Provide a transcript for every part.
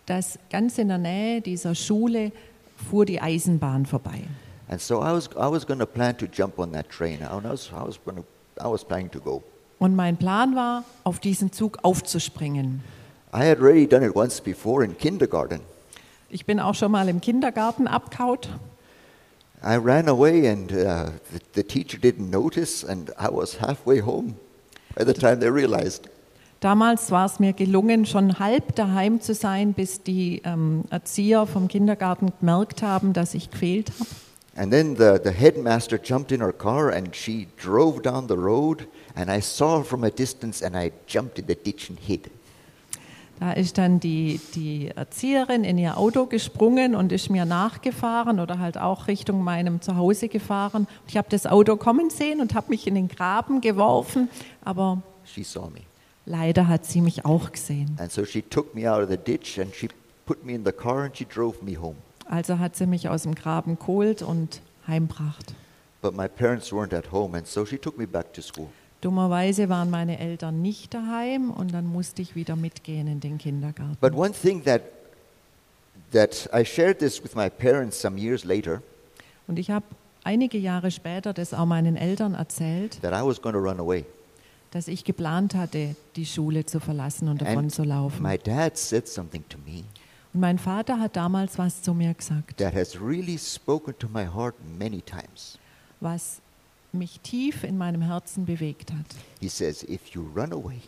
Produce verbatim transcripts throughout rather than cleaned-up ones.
dass ganz in der Nähe dieser Schule fuhr die Eisenbahn vorbei. And so I was I was going to plan to jump on that train. I was I was going to I was planning to go. Und mein Plan war, auf diesen Zug aufzuspringen. I had already done it once before in kindergarten. Ich bin auch schon mal im Kindergarten abgehauen. I ran away and uh, the, the teacher didn't notice and I was halfway home by the time they realized. Damals war es mir gelungen, schon halb daheim zu sein, bis die ähm, Erzieher vom Kindergarten gemerkt haben, dass ich gefehlt habe. And then the, the headmaster jumped in her car and she drove down the road and I saw her from a distance and I jumped in the ditch and hid. Da ist dann die, die Erzieherin in ihr Auto gesprungen und ist mir nachgefahren oder halt auch Richtung meinem Zuhause gefahren. Ich habe das Auto kommen sehen und habe mich in den Graben geworfen, aber She saw me. leider hat sie mich auch gesehen. And so she took me out of the ditch and she put me in the car and she drove me home. Also hat sie mich aus dem Graben geholt und heimgebracht. But my parents weren't at home and so she took me back to school. Dummerweise waren meine Eltern nicht daheim und dann musste ich wieder mitgehen in den Kindergarten. But one thing that that I shared this with my parents some years later, Und ich habe einige Jahre später das auch meinen Eltern erzählt, that I was going to run away. dass ich geplant hatte, die Schule zu verlassen und davon And zu laufen. my dad said something to me Und mein Vater hat damals was zu mir gesagt, that has really spoken to my heart many times. was mich tief in meinem Herzen bewegt hat. He says, if you run away,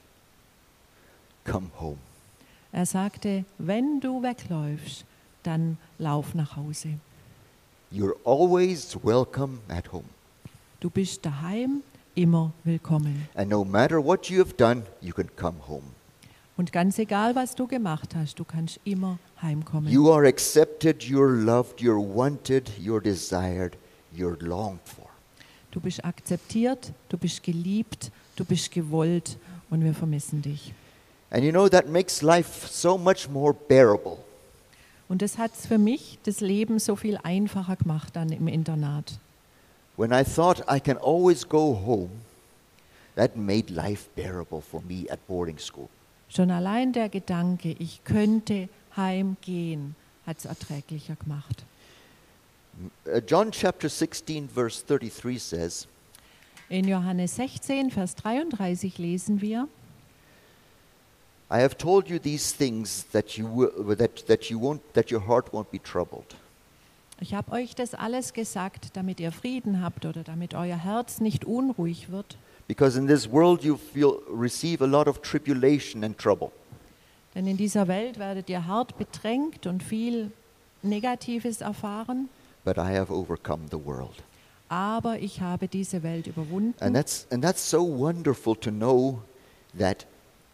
come home. Er sagte, wenn du wegläufst, dann lauf nach Hause. You're always welcome at home. Du bist daheim immer willkommen. And no matter what you have done, you can come home. Und ganz egal, was du gemacht hast, du kannst immer heimkommen. You are accepted, you're loved, you're wanted, you're desired, you're longed for. Du bist akzeptiert, du bist geliebt, du bist gewollt und wir vermissen dich. And you know, that makes life so much more bearable. Und das hat für mich das Leben so viel einfacher gemacht dann im Internat. When I thought I can always go home, that made life bearable for me at boarding school. Schon allein der Gedanke, ich könnte heimgehen, hat es erträglicher gemacht. Uh, John chapter sixteen verse thirty-three says, In Johannes sechzehn, Vers dreiunddreißig lesen wir, I have told you these things that you will, that, that you won't that your heart won't be troubled. ich habe euch das alles gesagt, damit ihr Frieden habt oder damit euer Herz nicht unruhig wird. Because in this world you feel receive a lot of tribulation and trouble. Denn in dieser Welt werdet ihr hart bedrängt und viel Negatives erfahren. But I have overcome the world. Aber ich habe diese Welt überwunden. And that's and that's so wonderful to know that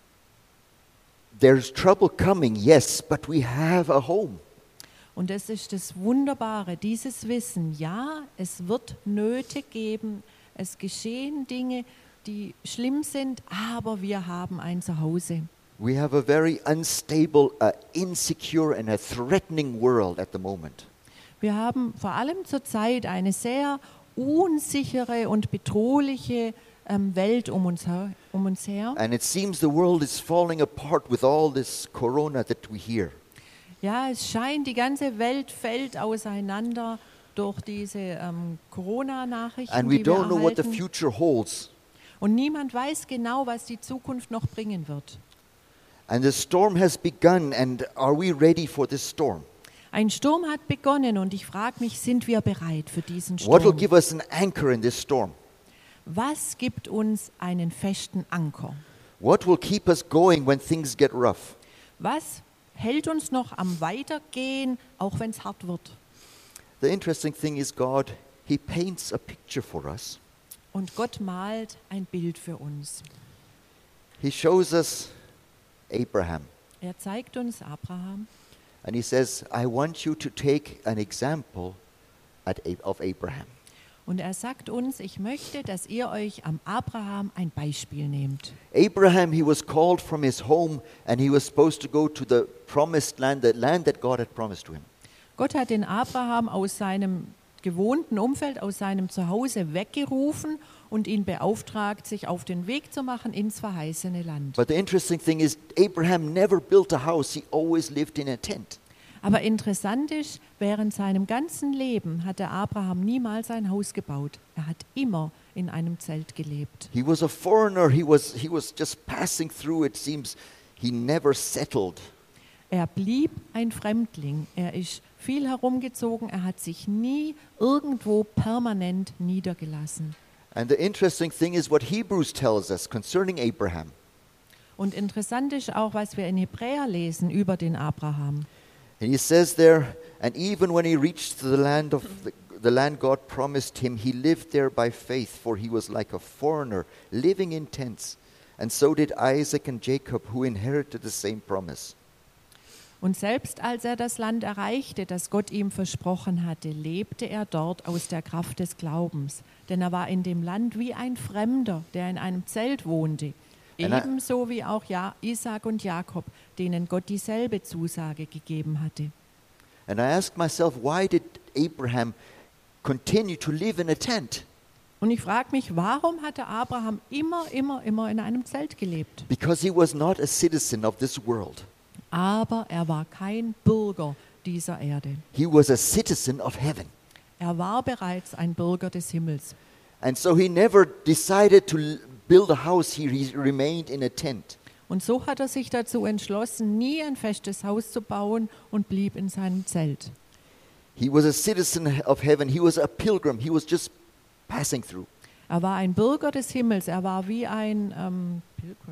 there's trouble coming, yes, but we have a home. Und das ist das Wunderbare, dieses Wissen. Ja, es wird Nöte geben, es geschehen Dinge, die schlimm sind, aber wir haben ein Zuhause. We have a very unstable, uh, insecure and a threatening world at the moment. Wir haben vor allem zurzeit eine sehr unsichere und bedrohliche ähm, Welt um uns, her, um uns her. And it seems the world is falling apart with all this corona that we hear. Ja, es scheint, die ganze Welt fällt auseinander durch diese ähm, Corona-Nachrichten, And we die wir don't know what the erhalten. future holds. Und niemand weiß genau, was die Zukunft noch bringen wird. And the storm has begun, and are we ready for this storm? Ein Sturm hat begonnen und ich frage mich, sind wir bereit für diesen What will Sturm? give us an anchor in this storm? Was gibt uns einen festen Anker? What will keep us going when things get rough? Was hält uns noch am Weitergehen, auch wenn es hart wird? The interesting thing is God, He paints a picture for us. Und Gott malt ein Bild für uns. He shows us Abraham. Er zeigt uns Abraham And He says, I want you to take an example at, of Abraham. und er sagt uns, ich möchte, dass ihr euch am Abraham ein Beispiel nehmt. Abraham, he was called from his home and he was supposed to go to the promised land, the land that God had promised to him. Gott hat den Abraham aus seinem gewohnten Umfeld, aus seinem Zuhause weggerufen und ihn beauftragt, sich auf den Weg zu machen ins verheißene Land. But the interesting thing is, Abraham never built a house. He always lived in a tent. Aber interessant ist, während seinem ganzen Leben hat der Abraham niemals ein Haus gebaut. Er hat immer in einem Zelt gelebt. He was a foreigner. He was, he was just passing through. It seems he never settled. Er blieb ein Fremdling. Er ist viel herumgezogen. Er hat sich nie irgendwo permanent niedergelassen. And the interesting thing is what Hebrews tells us concerning Abraham. Und interessant ist auch, was wir in Hebräer lesen über den Abraham. And he says there, and even when he reached the land of the, the land God promised him, he lived there by faith, for he was like a foreigner living in tents. And so did Isaac and Jacob, who inherited the same promise. Und selbst als er das Land erreichte, das Gott ihm versprochen hatte, lebte er dort aus der Kraft des Glaubens. Denn er war in dem Land wie ein Fremder, der in einem Zelt wohnte. Ebenso wie auch ja, Isaac und Jakob, denen Gott dieselbe Zusage gegeben hatte. And I asked myself, why did Abraham continue to live in a tent? Und ich frage mich, warum hatte Abraham immer, immer, immer in einem Zelt gelebt? Because he was not a citizen of this world. Aber er war kein Bürger dieser Erde. He was a citizen of heaven. Er war bereits ein Bürger des Himmels. And so he never decided to l- build a house here. He remained in a tent. Und so hat er sich dazu entschlossen, nie ein festes Haus zu bauen und blieb in seinem Zelt. He was a citizen of heaven. He was a pilgrim. He was just passing through. Er war ein Bürger des Himmels. Er war wie ein ähm, Pilgrim.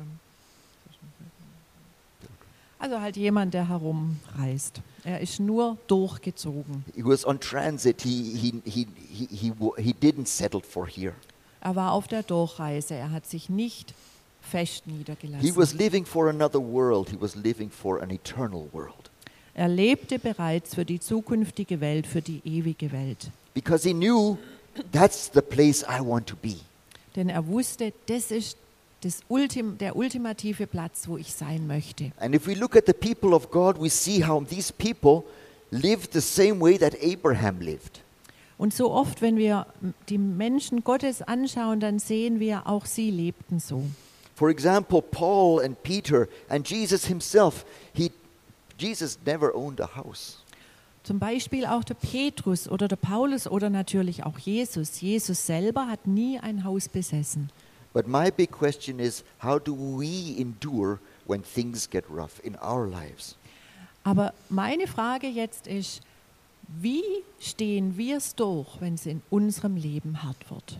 Also halt jemand, der herumreist. Er ist nur durchgezogen. He was on transit. He, he, he, he, he, wa- he didn't settle for here. Er war auf der Durchreise. Er hat sich nicht fest niedergelassen. He was living for another world. He was living for an eternal world. Er lebte bereits für die zukünftige Welt, für die ewige Welt. Because he knew that's the place I want to be. Denn er wusste, das ist das Ultim, der ultimative Platz, wo ich sein möchte. And if we look at the people of God, we see how these people lived the same way that Abraham lived. Und so oft, wenn wir die Menschen Gottes anschauen, dann sehen wir, auch sie lebten so. For example, Paul and Peter and Jesus himself, he, Jesus never owned a house. Zum Beispiel auch der Petrus oder der Paulus oder natürlich auch Jesus. Jesus selber hat nie ein Haus besessen. But my big question is, how do we endure when things get rough in our lives? Aber meine Frage jetzt ist, wie stehen wir es durch, wenn es in unserem Leben hart wird?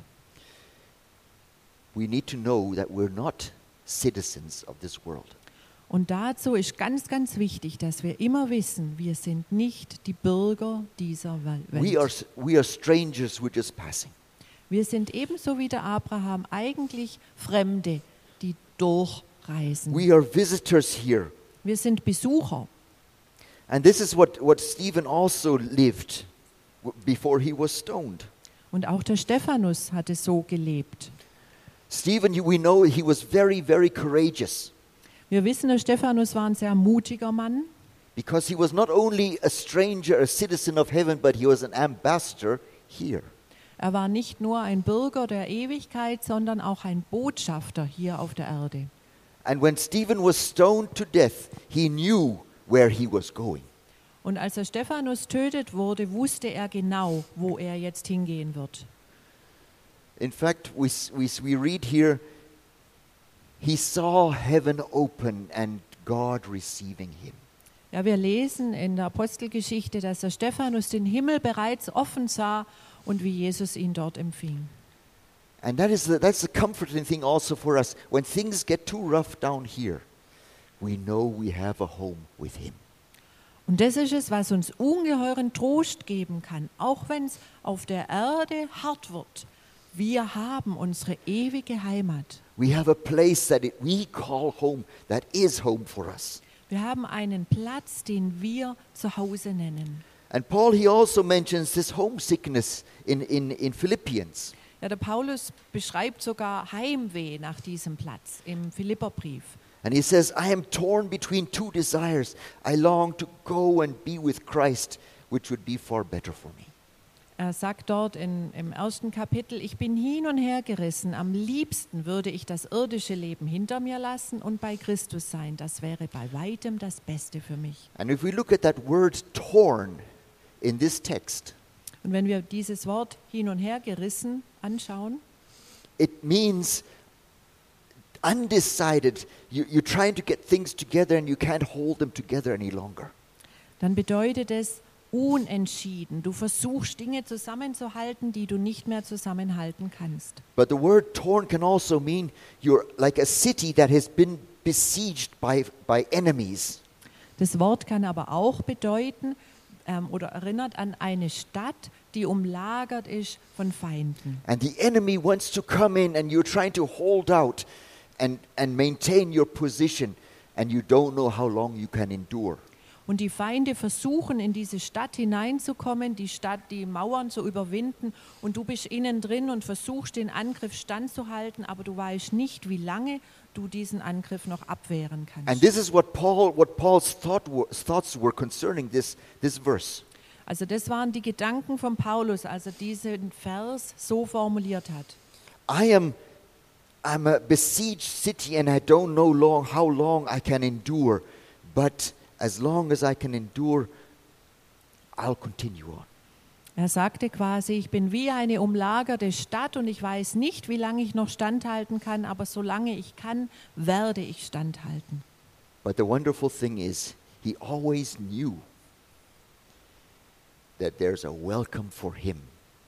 We need to know that we're not citizens of this world. Und dazu ist ganz, ganz wichtig, dass wir immer wissen, wir sind nicht die Bürger dieser Wel- We are, Welt. we are strangers, we're just passing. Wir sind ebenso wie der Abraham eigentlich Fremde, die durchreisen. We are visitors here. Wir sind Besucher. And this is what, what Stephen also lived w- before he was stoned. Und auch der Stephanus hatte so gelebt. Stephen, you- we know he was very, very courageous Wir wissen, der Stephanus war ein sehr mutiger Mann, because he was not only a stranger, a citizen of heaven, but he was an ambassador here. er war nicht nur ein Bürger der Ewigkeit, sondern auch ein Botschafter hier auf der Erde. And when Stephen was stoned to death, he knew where he was going. Und als der Stephanus tötet wurde, wusste er genau, wo er jetzt hingehen wird. In fact, we, s- we, s- we read here, he saw heaven open and God receiving him. Ja, wir lesen in der Apostelgeschichte, dass der Stephanus den Himmel bereits offen sah und wie Jesus ihn dort empfing. And that is the, that's the comforting thing also for us. When things get too rough down here, we know we have a home with him. Und das ist es, was uns ungeheuren Trost geben kann, auch wenn es auf der Erde hart wird. Wir haben unsere ewige Heimat. We have a place that it, we call home, that is home for us. Wir haben einen Platz, den wir zu Hause nennen. And Paul, he also mentions this homesickness in, in, in Philippians. Ja, der Paulus beschreibt sogar Heimweh nach diesem Platz im Philipperbrief. And he says, I am torn between two desires. I long to go and be with Christ, which would be far better for me. Er sagt dort in, im ersten Kapitel, ich bin hin und her gerissen. Am liebsten würde ich das irdische Leben hinter mir lassen und bei Christus sein. Das wäre bei weitem das Beste für mich. And if we look at that word torn in this text, Und wenn wir dieses Wort hin und her gerissen anschauen, it means undecided. You, you're trying to get things together and you can't hold them together any longer. dann bedeutet es unentschieden. Du versuchst Dinge zusammenzuhalten, die du nicht mehr zusammenhalten kannst. But the word torn can also mean you're like a city that has been besieged by, by enemies. Das Wort kann aber auch bedeuten ähm, oder erinnert an eine Stadt, die umlagert ist von Feinden. And the enemy wants to come in and you're trying to hold out and, and maintain your position and you don't know how long you can endure. Und die Feinde versuchen, in diese Stadt hineinzukommen, die Stadt, die Mauern zu überwinden. Und du bist innen drin und versuchst, den Angriff standzuhalten, aber du weißt nicht, wie lange du diesen Angriff noch abwehren kannst. And this is what Paul, what Paul's thought were, thoughts were concerning this, this verse. Also das waren die Gedanken von Paulus, als er diesen Vers so formuliert hat. I am I'm a besieged city and I don't know long how long I can endure, but as long as I can endure, I'll continue on. Er sagte quasi, ich bin wie eine umlagerte Stadt und ich weiß nicht, wie lange ich noch standhalten kann, aber solange ich kann, werde ich standhalten. But the wonderful thing is, he always knew that there's a welcome for him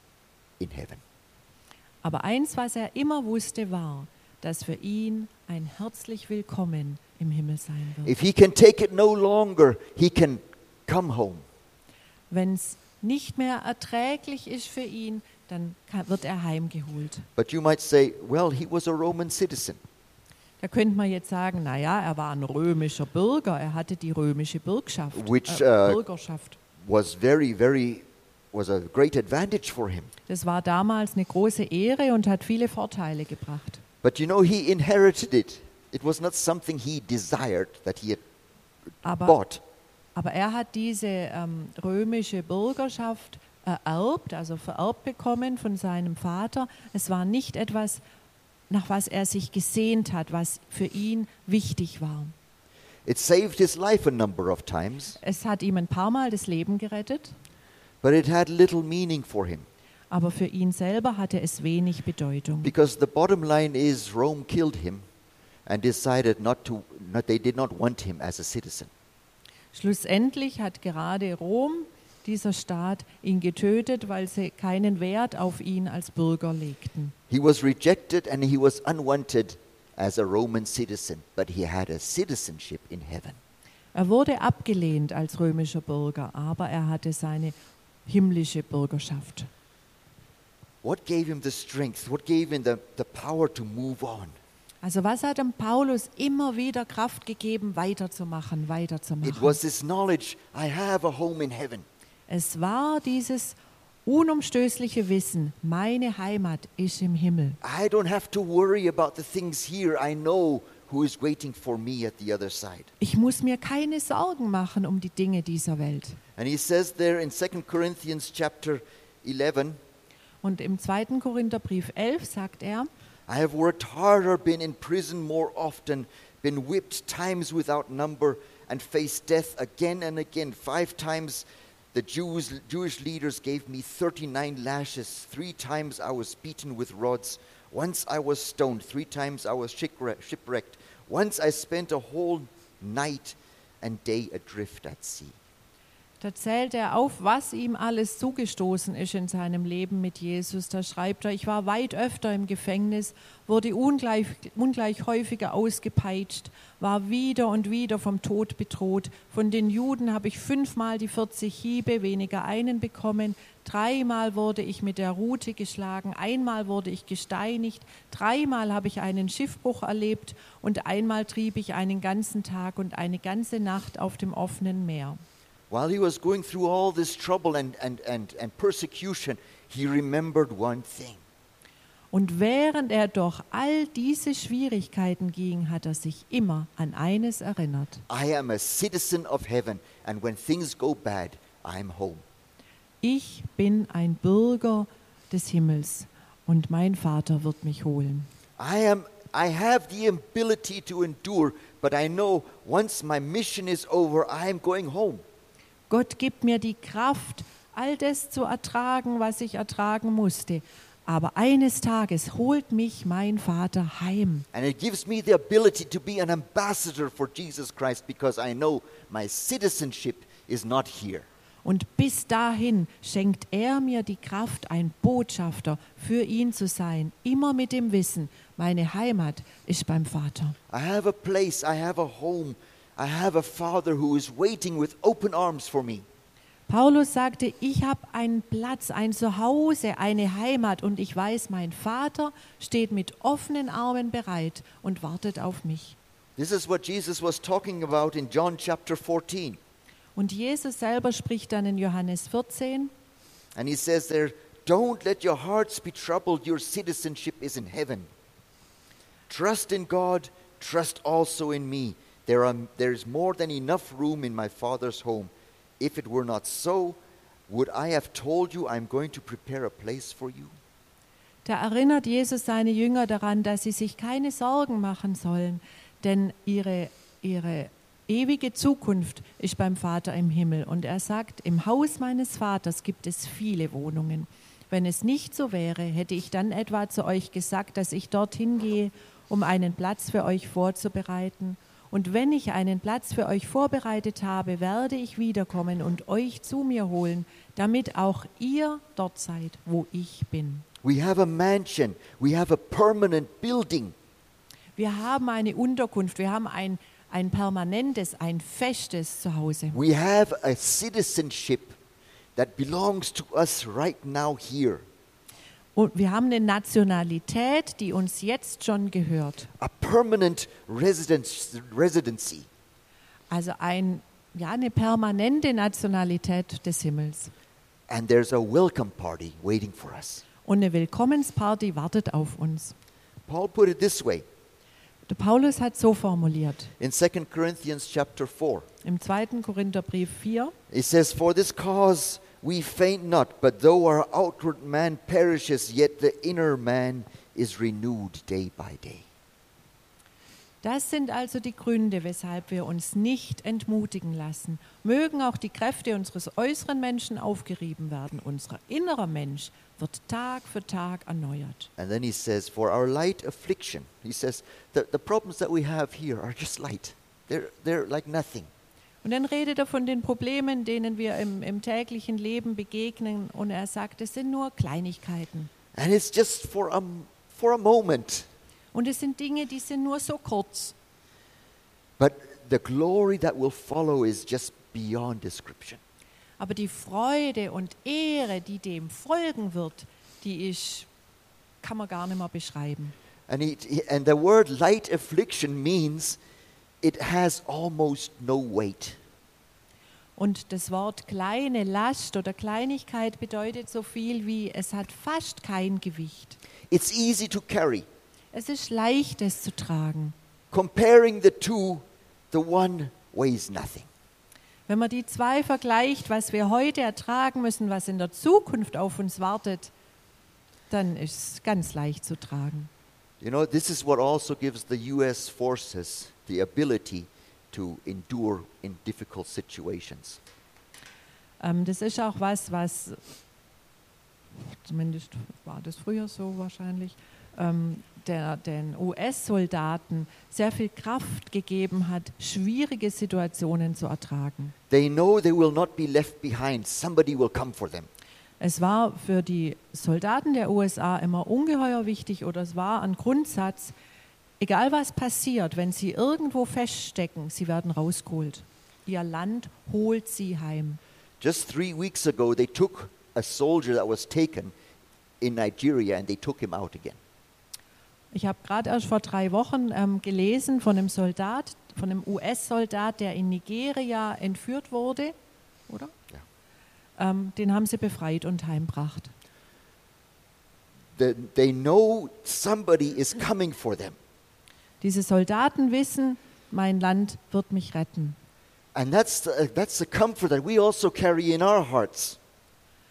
in heaven. Aber eins, was er immer wusste, war, dass für ihn ein herzlich Willkommen im Himmel sein wird. If he can take it no longer, he can come home. Wenn es nicht mehr erträglich ist für ihn, dann kann, wird er heimgeholt. But you might say, well, he was a Roman citizen. Da könnte man jetzt sagen, naja, er war ein römischer Bürger, er hatte die römische Bürgschaft, Which, äh, uh, Bürgerschaft. Was very, very, was a great advantage for him. Das war damals eine große Ehre und hat viele Vorteile gebracht. But you know, he inherited it. It was not something he desired that he had Aber, bought. aber er hat diese ähm, römische Bürgerschaft ererbt, also vererbt bekommen von seinem Vater. Es war nicht etwas, nach was er sich gesehnt hat, was für ihn wichtig war. It saved his life a number of times, Es hat ihm ein paar Mal das Leben gerettet, but it had little meaning for him. aber für ihn selber hatte es wenig Bedeutung. Because the bottom line is Rome killed him and decided not to, not, they did not want him as a citizen. Schlussendlich hat gerade Rom, dieser Staat, ihn getötet, weil sie keinen Wert auf ihn als Bürger legten. He was rejected and he was unwanted as a Roman citizen, but he had a citizenship in heaven. Er wurde abgelehnt als römischer Bürger, aber er hatte seine himmlische Bürgerschaft. What gave him the strength? What gave him the, the power to move on? Also was hat dem Paulus immer wieder Kraft gegeben, weiterzumachen, It weiterzumachen? was this knowledge, I have a home in heaven. Es war dieses unumstößliche Wissen, meine Heimat ist im Himmel. I don't have to worry about the things here. I know who is waiting for me at the other side. Ich muss mir keine Sorgen machen um die Dinge dieser Welt. And he says there in Second Corinthians chapter eleven, Und im zweiten Korintherbrief elf sagt er, I have worked harder, been in prison more often, been whipped times without number, and faced death again and again. Five times the Jews, Jewish leaders gave me thirty-nine lashes. Three times I was beaten with rods. Once I was stoned. Three times I was shipwre- shipwrecked. Once I spent a whole night and day adrift at sea. da zählt er auf, was ihm alles zugestoßen ist in seinem Leben mit Jesus. Da schreibt er, ich war weit öfter im Gefängnis, wurde ungleich, ungleich häufiger ausgepeitscht, war wieder und wieder vom Tod bedroht. Von den Juden habe ich fünfmal die vierzig Hiebe, weniger einen bekommen. Dreimal wurde ich mit der Rute geschlagen, einmal wurde ich gesteinigt, dreimal habe ich einen Schiffbruch erlebt und einmal trieb ich einen ganzen Tag und eine ganze Nacht auf dem offenen Meer. While he was going through all this trouble and, and, and, and persecution, he remembered one thing. Und während er durch all diese Schwierigkeiten ging, hat er sich immer an eines erinnert. I am a citizen of heaven, and when things go bad, I'm home. ich bin ein Bürger des Himmels und mein Vater wird mich holen. I am I have the ability to endure, but I know once my mission is over, I am going home. Gott gibt mir die Kraft, all das zu ertragen, was ich ertragen musste. Aber eines Tages holt mich mein Vater heim. And it gives me the ability to be an ambassador for Jesus Christ because I know my citizenship is not here. Und bis dahin schenkt er mir die Kraft, ein Botschafter für ihn zu sein. Immer mit dem Wissen, meine Heimat ist beim Vater. I have a place, I have a home, I have a father who is waiting with open arms for me. Paulus sagte, ich habe einen Platz, ein Zuhause, eine Heimat und ich weiß, mein Vater steht mit offenen Armen bereit und wartet auf mich. This is what Jesus was talking about in John chapter fourteen. Und Jesus selber spricht dann in Johannes vierzehn And he says there, don't let your hearts be troubled, your citizenship is in heaven. Trust in God, trust also in me. There are, there is more than enough room in my Father's home. If it were not so, would I have told you I'm going to prepare a place for you? Da erinnert Jesus seine Jünger daran, dass sie sich keine Sorgen machen sollen, denn ihre, ihre ewige Zukunft ist beim Vater im Himmel. Und er sagt, im Haus meines Vaters gibt es viele Wohnungen. Wenn es nicht so wäre, hätte ich dann etwa zu euch gesagt, dass ich dorthin gehe, um einen Platz für euch vorzubereiten. Und wenn ich einen Platz für euch vorbereitet habe, werde ich wiederkommen und euch zu mir holen, damit auch ihr dort seid, wo ich bin. We have a mansion. We have a permanent building. Wir haben eine Unterkunft, wir haben ein, ein permanentes, ein festes Zuhause. We have a citizenship that belongs to us right now here. Und wir haben eine Nationalität, die uns jetzt schon gehört. A permanent residence, residency. Also ein, ja, eine permanente Nationalität des Himmels. And there's a welcome party waiting for us. Und eine Willkommensparty wartet auf uns. Paul put it this way Der Paulus hat so formuliert, in Second Corinthians chapter four. im zweiten Korintherbrief vier, It says, for this cause we faint not, but though our outward man perishes, yet the inner man is renewed day by day. das sind also die Gründe, weshalb wir uns nicht entmutigen lassen. Mögen auch die Kräfte unseres äußeren Menschen aufgerieben werden. Unser innerer Mensch wird Tag für Tag erneuert. And then he says, for our light affliction, he says, the, the problems that we have here are just light. They're, they're like nothing. Und dann redet er von den Problemen, denen wir im, im täglichen Leben begegnen. Und er sagt, es sind nur Kleinigkeiten. And it's just for a, for a moment. Und es sind Dinge, die sind nur so kurz. But the glory that will follow is just beyond description. Aber die Freude und Ehre, die dem folgen wird, die ist, kann man gar nicht mehr beschreiben. And, it, and the word light affliction means it has almost no weight. Und das Wort kleine Last oder Kleinigkeit bedeutet so viel wie, es hat fast kein Gewicht. It's easy to carry. Es ist leicht, es zu tragen. Comparing the two, the one weighs nothing. Wenn man die zwei vergleicht, was wir heute ertragen müssen, was in der Zukunft auf uns wartet, dann ist es ganz leicht zu tragen. You know, this is what also gives the U S forces the ability to endure in difficult situations. Ähm, das ist auch was, was, zumindest war das früher so wahrscheinlich, ähm, der, den U S-Soldaten sehr viel Kraft gegeben hat, schwierige Situationen zu ertragen. They know they will not be left behind. Somebody will come for them. Es war für die Soldaten der U S A immer ungeheuer wichtig oder es war ein Grundsatz, egal was passiert, wenn sie irgendwo feststecken, sie werden rausgeholt. Ihr Land holt sie heim. Just three weeks ago, they took a soldier that was taken in Nigeria and they took him out again. Ich habe gerade erst vor drei Wochen ähm, gelesen von einem Soldat, von einem U S-Soldat, der in Nigeria entführt wurde, oder? Ja. Ähm, den haben sie befreit und heimgebracht. The, they know somebody is coming for them. Diese Soldaten wissen, mein Land wird mich retten. And that's the, that's the comfort that we also carry in our hearts.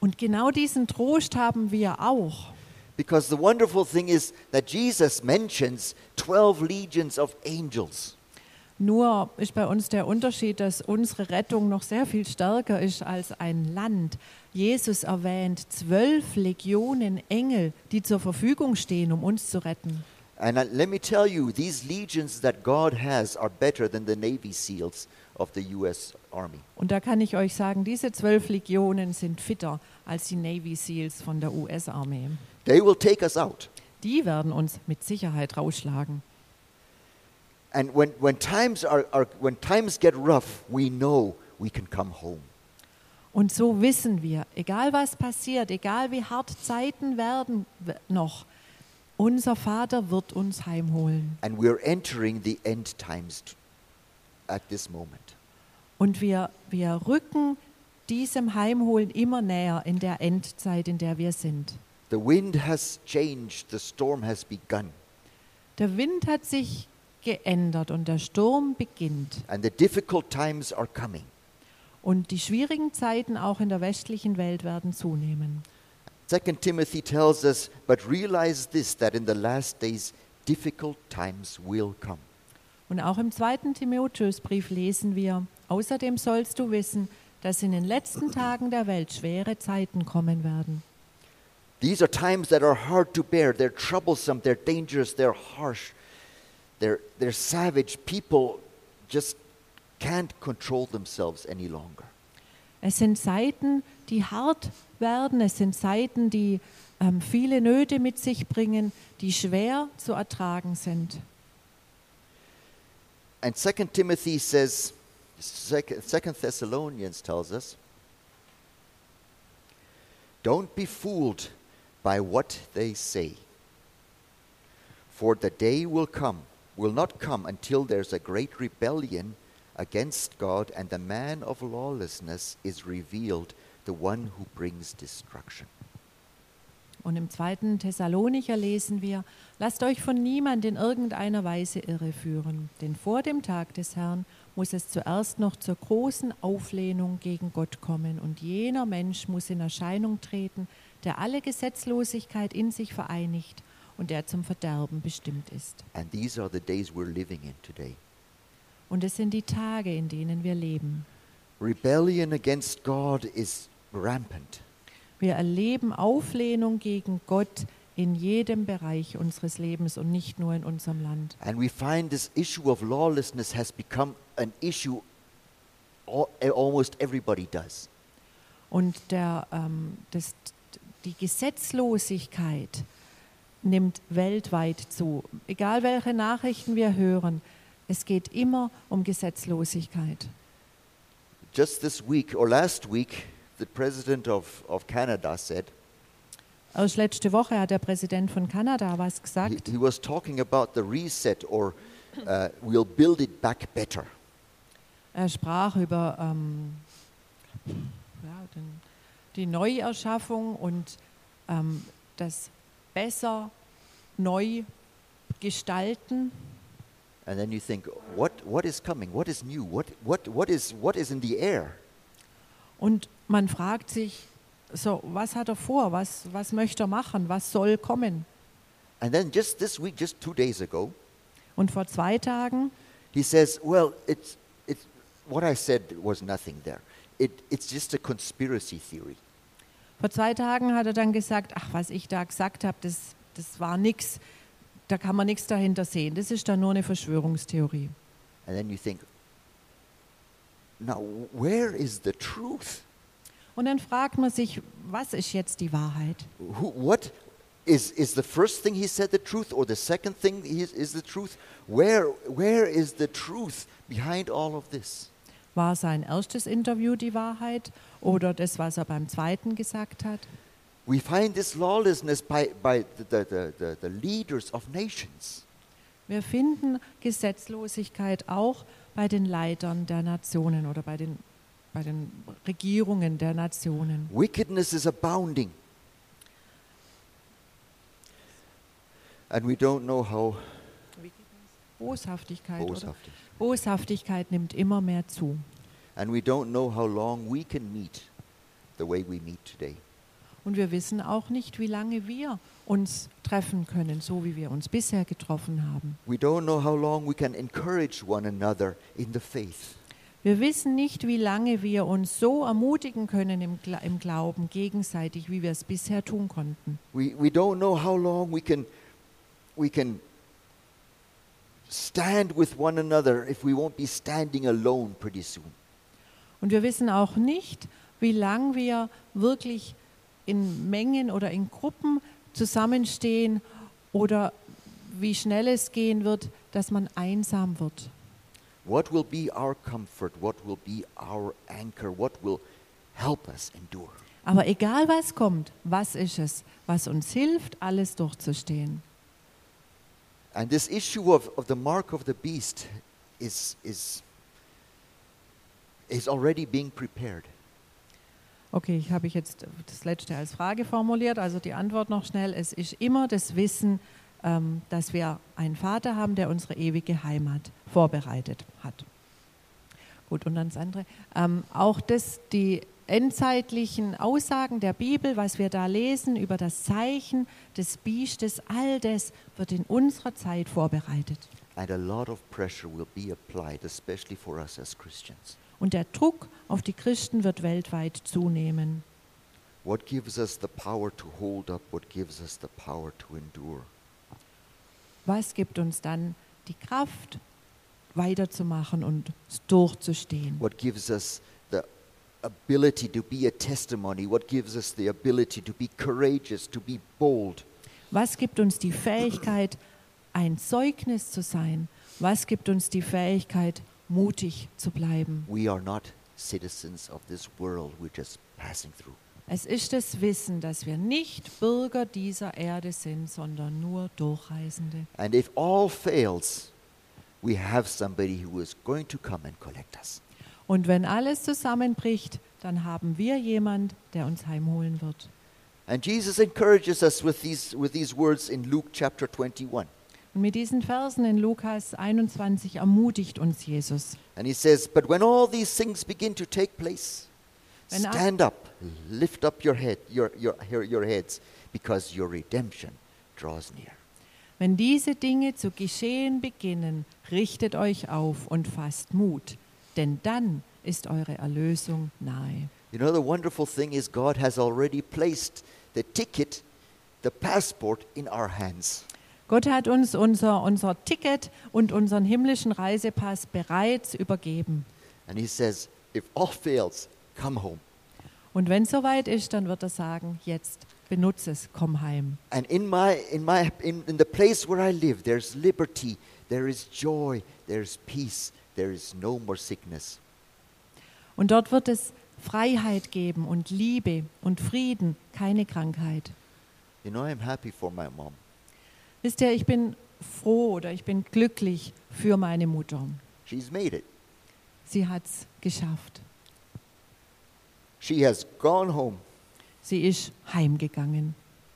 Und genau diesen Trost haben wir auch. Because the wonderful thing is that Jesus mentions twelve legions of angels. Nur ist bei uns der Unterschied, dass unsere Rettung noch sehr viel stärker ist als ein Land. Jesus erwähnt zwölf Legionen Engel, die zur Verfügung stehen, um uns zu retten. And uh, let me tell you, these legions that God has are better than the Navy SEALs of the U S Army. Und da kann ich euch sagen, diese zwölf Legionen sind fitter als die Navy Seals von der U S-Armee. They will take us out. Die werden uns mit Sicherheit rausschlagen. And when, when, times are, are, when times get rough, we know we can come home. Und so wissen wir, egal was passiert, egal wie hart Zeiten werden w- noch, unser Vater wird uns heimholen. And we're entering the end times t- at this moment. Und wir, wir rücken diesem Heimholen immer näher in der Endzeit, in der wir sind. The wind has changed, the storm has begun, Der Wind hat sich geändert und der Sturm beginnt. and the difficult times are coming. Und die schwierigen Zeiten auch in der westlichen Welt werden zunehmen. Second Timothy tells us, but realize this, that in the last days difficult times will come. Und auch im zweiten Timotheusbrief lesen wir, außerdem sollst du wissen, dass in den letzten Tagen der Welt schwere Zeiten kommen werden. These are times that are hard to bear. They're troublesome, they're dangerous, they're harsh, they're, they're savage. People just can't control themselves any longer. Es sind Zeiten, die hart werden, es sind Zeiten, die ähm, viele Nöte mit sich bringen, die schwer zu ertragen sind. And Second Timothy says, Second, Second Thessalonians tells us, don't be fooled by what they say. For the day will come, will not come until there's a great rebellion against God, and the man of lawlessness is revealed, the one who brings destruction. Und im zweiten Thessalonicher lesen wir, lasst euch von niemand in irgendeiner Weise irreführen, denn vor dem Tag des Herrn muss es zuerst noch zur großen Auflehnung gegen Gott kommen, und jener Mensch muss in Erscheinung treten, der alle Gesetzlosigkeit in sich vereinigt und der zum Verderben bestimmt ist. And these are the days we're living in today. Und es sind die Tage, in denen wir leben. Rebellion against God is rampant. Wir erleben Auflehnung gegen Gott in jedem Bereich unseres Lebens und nicht nur in unserem Land. And we find this issue of lawlessness has become an issue all, almost everybody does. Und der, ähm, das, die Gesetzlosigkeit nimmt weltweit zu. Egal welche Nachrichten wir hören, es geht immer um Gesetzlosigkeit. Just this week or last week, the president of, of Canada said, Erst letzte Woche hat der Präsident von Kanada was he, gesagt. he was talking about the reset or uh, we'll build it back better. Er sprach über ähm, ja, den, die Neuerschaffung und ähm, das besser neu gestalten. And then you think, what, what is coming? What is new? What, what, what, is, what is in the air? Und man fragt sich, so, was hat er vor? Was, was möchte er machen? Was soll kommen? And then just this week, just two days ago, Und vor zwei Tagen, he says, well, it's, it's, what I said was nothing there. It, it's just a conspiracy theory. vor zwei Tagen hat er dann gesagt, ach, was ich da gesagt habe, das, das war nichts. Da kann man nichts dahinter sehen. Das ist dann nur eine Verschwörungstheorie. And then you think, now where is the truth? Und dann fragt man sich, was ist jetzt die Wahrheit? Who, what is, is the first thing he said the truth, or the second thing is, is the truth? Where, where is the truth behind all of this? War sein erstes Interview die Wahrheit oder das, was er beim zweiten gesagt hat? We find this lawlessness by, by the, the, the, the leaders of nations. Wir finden Gesetzlosigkeit auch bei den Leitern der Nationen oder bei den, bei den Regierungen der Nationen. Wickedness is abounding. And we don't know how Boshaftigkeit, oder? Boshaftig. Boshaftigkeit nimmt immer mehr zu. And we don't know how long we can meet the way we meet today. Und wir wissen auch nicht, wie lange wir uns treffen können, so wie wir uns bisher getroffen haben. We don't know how long we can encourage one another in the faith. Wir wissen nicht, wie lange wir uns so ermutigen können im, Gla- im Glauben gegenseitig, wie wir es bisher tun konnten. We, we don't know how long we can, we can stand with one another if we won't be standing alone pretty soon. Und wir wissen auch nicht, wie lang wir wirklich in Mengen oder in Gruppen zusammenstehen oder wie schnell es gehen wird, dass man einsam wird. What will be our comfort? What will be our anchor? What will help us endure? Aber egal was kommt, was ist es, was uns hilft, alles durchzustehen? And this issue of, of the mark of the beast is, is, is already being prepared. Okay, ich habe ich jetzt das letzte als Frage formuliert, also die Antwort noch schnell. Es ist immer das Wissen, ähm, dass wir einen Vater haben, der unsere ewige Heimat vorbereitet hat. Gut, und dann das andere. Ähm, auch das, die endzeitlichen Aussagen der Bibel, was wir da lesen über das Zeichen des Biestes, all das wird in unserer Zeit vorbereitet. And a lot of pressure will be applied, especially for us as Christians. Und der Druck auf die Christen wird weltweit zunehmen. What gives us the power to hold up? What gives us the power to endure? Was gibt uns dann die Kraft, weiterzumachen und durchzustehen? What gives us the ability to be a testimony? What gives us the ability to be courageous, to be bold? Was gibt uns die Fähigkeit, ein Zeugnis zu sein? Was gibt uns die Fähigkeit, mutig zu bleiben? We are not citizens of this world, we're just passing through. Es ist das Wissen, dass wir nicht Bürger dieser Erde sind, sondern nur Durchreisende. And if all fails, we have somebody who is going to come and collect us. Und wenn alles zusammenbricht, dann haben wir jemand, der uns heimholen wird. And Jesus encourages us with these, with these words in Luke chapter twenty-one. Und mit diesen Versen in Lukas einundzwanzig ermutigt uns Jesus. And he says, but when all these things begin to take place, Wenn a- stand up, lift up your head, your, your, your, your heads, because your redemption draws near. Wenn diese Dinge zu geschehen beginnen, richtet euch auf und fasst Mut, denn dann ist eure Erlösung nahe. You know, the wonderful thing is God has already placed the ticket, the passport in our hands. Gott hat uns unser, unser Ticket und unseren himmlischen Reisepass bereits übergeben. And he says, if all fails, come home. Und wenn es soweit ist, dann wird er sagen, jetzt benutze es, komm heim. And in my in my in, in the place where I live, there's liberty, there is joy, there's peace, there is no more sickness. Und dort wird es Freiheit geben und Liebe und Frieden, keine Krankheit. You know, I'm happy for my mom. Wisst ihr, ich bin froh oder ich bin glücklich für meine Mutter. She's made it. Sie hat es geschafft. She has gone home. Sie ist heimgegangen.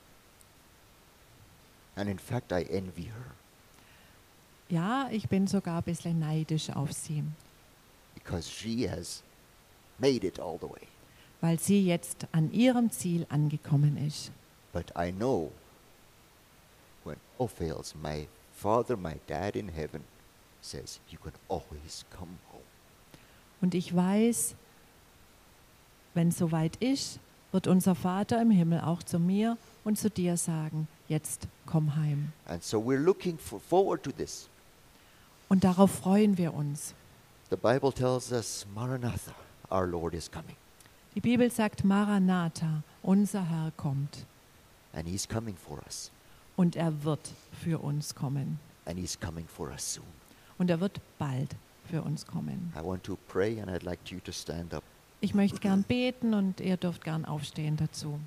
And in fact, I envy her Ja, ich bin sogar ein bisschen neidisch auf sie, because she has made it all the way. weil sie jetzt an ihrem Ziel angekommen ist. But I know when all fails, my father, my dad in heaven says, you can always come home. Und ich weiß, wenn es soweit ist, wird unser Vater im Himmel auch zu mir und zu dir sagen, jetzt komm heim. And so we're looking for, forward to this. Und darauf freuen wir uns. The Bible tells us, Maranatha, our Lord is coming. Die Bibel sagt, Maranatha, unser Herr kommt. And he's coming for us. Und er wird für uns kommen. And he's coming for us soon. Und er wird bald für uns kommen. I want to pray and I'd like you to stand up. Ich möchte gern beten und ihr dürft gern aufstehen dazu.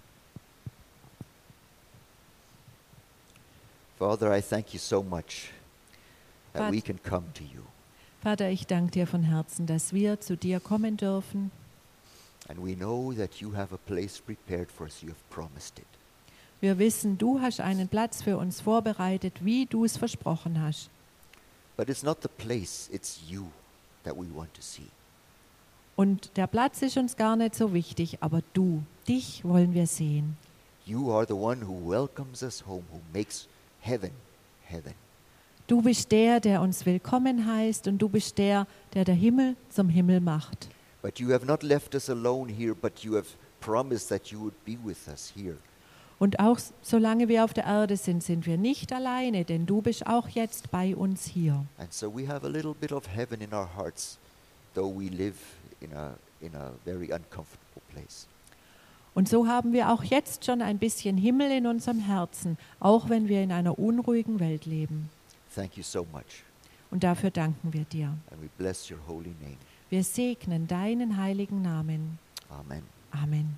Father, I thank you so much that Vater- we can come to you. Vater, ich danke dir von Herzen, dass wir zu dir kommen dürfen. And we know that you have a place prepared for us. You have promised it. Wir wissen, du hast einen Platz für uns vorbereitet, wie du es versprochen hast. But it's not the place, it's you that we want to see. Und der Platz ist uns gar nicht so wichtig, aber du, dich wollen wir sehen. You are the one who welcomes us home, who makes heaven heaven. Du bist der, der uns willkommen heißt und du bist der, der der Himmel zum Himmel macht. But you have not left us alone here, but you have promised that you would be with us here. Und auch solange wir auf der Erde sind, sind wir nicht alleine, denn du bist auch jetzt bei uns hier. And so we have a little bit of heaven in our hearts, though we live in a, in a very uncomfortable place. Und so haben wir auch jetzt schon ein bisschen Himmel in unserem Herzen, auch wenn wir in einer unruhigen Welt leben. Thank you so much. Und dafür danken wir dir. And we bless your holy name. Wir segnen deinen heiligen Namen. Amen. Amen.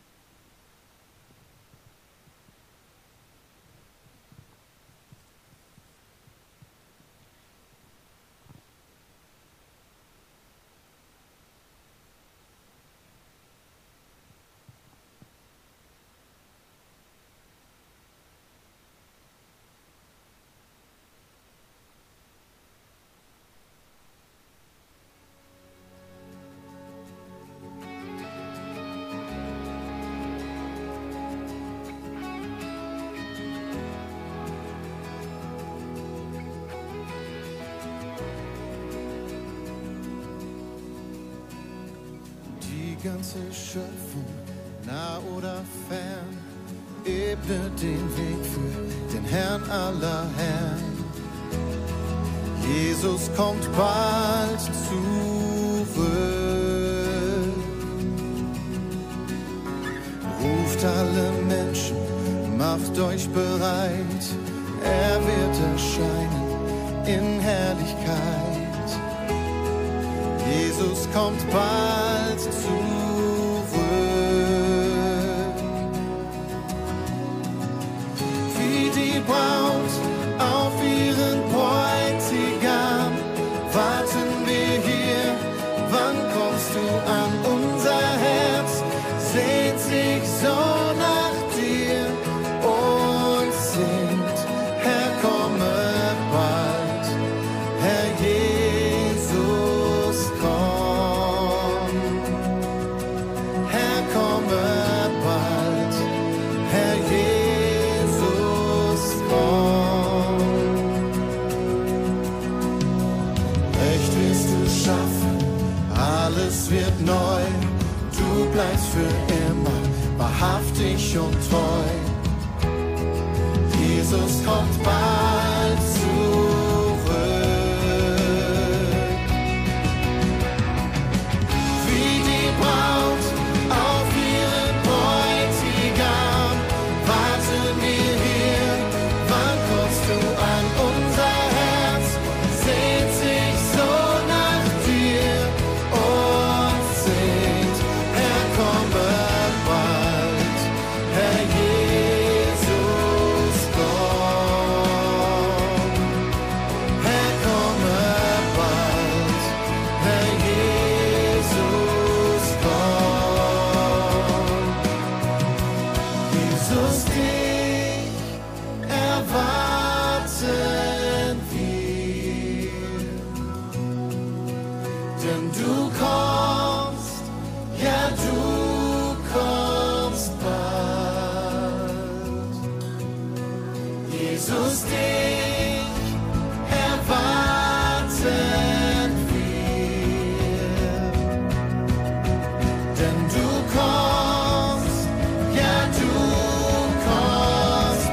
Die ganze Schöpfung, nah oder fern, ebnet den Weg für den Herrn aller Herren. Jesus kommt bald zurück. Ruft alle Menschen, macht euch bereit, er wird erscheinen in Herrlichkeit. Jesus kommt bald zurück. Wie die Braut auf ihren Bräutigam warten wir hier. Wann kommst du an unser Herz? Sehnt sich so nach dir und singt, Herr, komme bald, Herr Jesus, komm. Herr, komme bald, Herr Jesus, komm. Recht wirst du schaffen, alles wird neu. Du bleibst für immer wahrhaftig und treu. Jesus kommt bald zurück. Wie die Braut auf ihren Bräutigam warten wir hier. Wann kommst du an unser Herz? Sehnt sich so nach dir und singt, Herr, komme bald, Herr Jesus, komm. Herr, komme bald, Herr Jesus, komm. Jesus, dich erwarten wir, denn du kommst, ja du kommst bald. Jesus, dich erwarten wir, denn du kommst, ja du kommst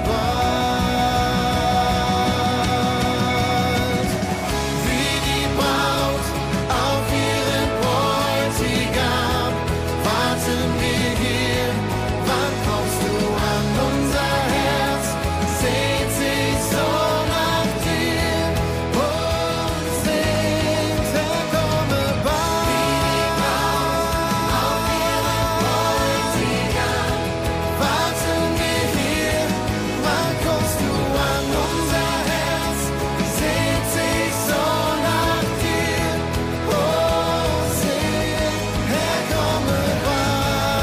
bald. Wie die Braut auf ihren Bräutigam warten wir hier. Wann kommst du an unser Herz? Sehnt sich so nach dir und singt, Herr, komme bald. Wie die Braut auf ihren Bräutigam warten wir hier. Wann kommst du an unser Herz? Sehnt sich so nach dir und singt, Herr, komme bald.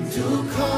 Du kommst